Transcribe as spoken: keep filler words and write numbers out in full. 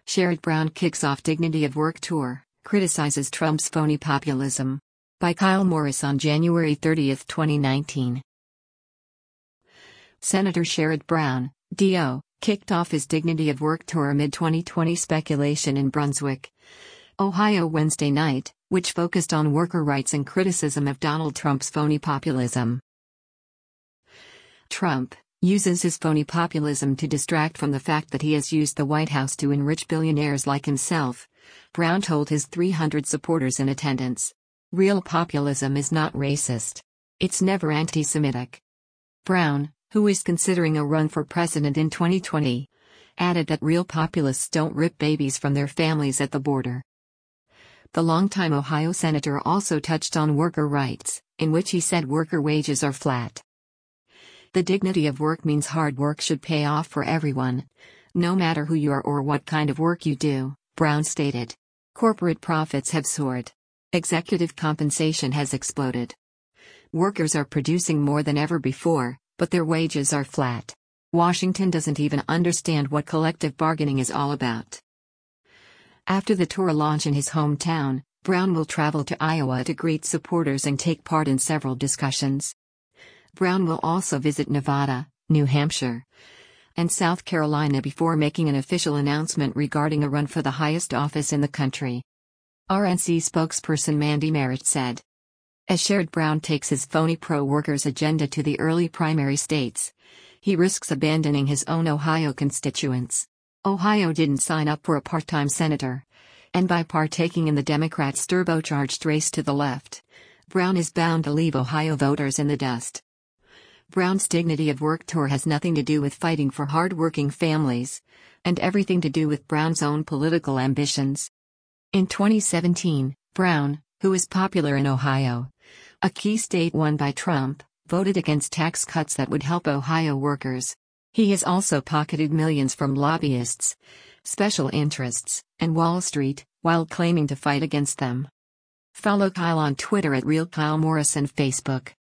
Sherrod Brown kicks off Dignity of Work tour, criticizes Trump's phony populism. By Kyle Morris on January thirtieth, twenty nineteen. Senator Sherrod Brown, D O, kicked off his Dignity of Work tour amid twenty twenty speculation in Brunswick, Ohio Wednesday night, which focused on worker rights and criticism of Donald Trump's phony populism. Trump uses his phony populism to distract from the fact that he has used the White House to enrich billionaires like himself, Brown told his three hundred supporters in attendance. Real populism is not racist. It's never anti-Semitic. Brown, who is considering a run for president in twenty twenty, added that real populists don't rip babies from their families at the border. The longtime Ohio senator also touched on worker rights, in which he said worker wages are flat. The dignity of work means hard work should pay off for everyone, no matter who you are or what kind of work you do, Brown stated. Corporate profits have soared. Executive compensation has exploded. Workers are producing more than ever before, but their wages are flat. Washington doesn't even understand what collective bargaining is all about. After the tour launch in his hometown, Brown will travel to Iowa to greet supporters and take part in several discussions. Brown will also visit Nevada, New Hampshire, and South Carolina before making an official announcement regarding a run for the highest office in the country. R N C spokesperson Mandy Merritt said. As Sherrod Brown takes his phony pro-workers agenda to the early primary states, he risks abandoning his own Ohio constituents. Ohio didn't sign up for a part-time senator, and by partaking in the Democrats' turbocharged race to the left, Brown is bound to leave Ohio voters in the dust. Brown's Dignity of Work tour has nothing to do with fighting for hard-working families, and everything to do with Brown's own political ambitions. In twenty seventeen, Brown, who is popular in Ohio, a key state won by Trump, voted against tax cuts that would help Ohio workers. He has also pocketed millions from lobbyists, special interests, and Wall Street, while claiming to fight against them. Follow Kyle on Twitter at Real Kyle Morris and Facebook.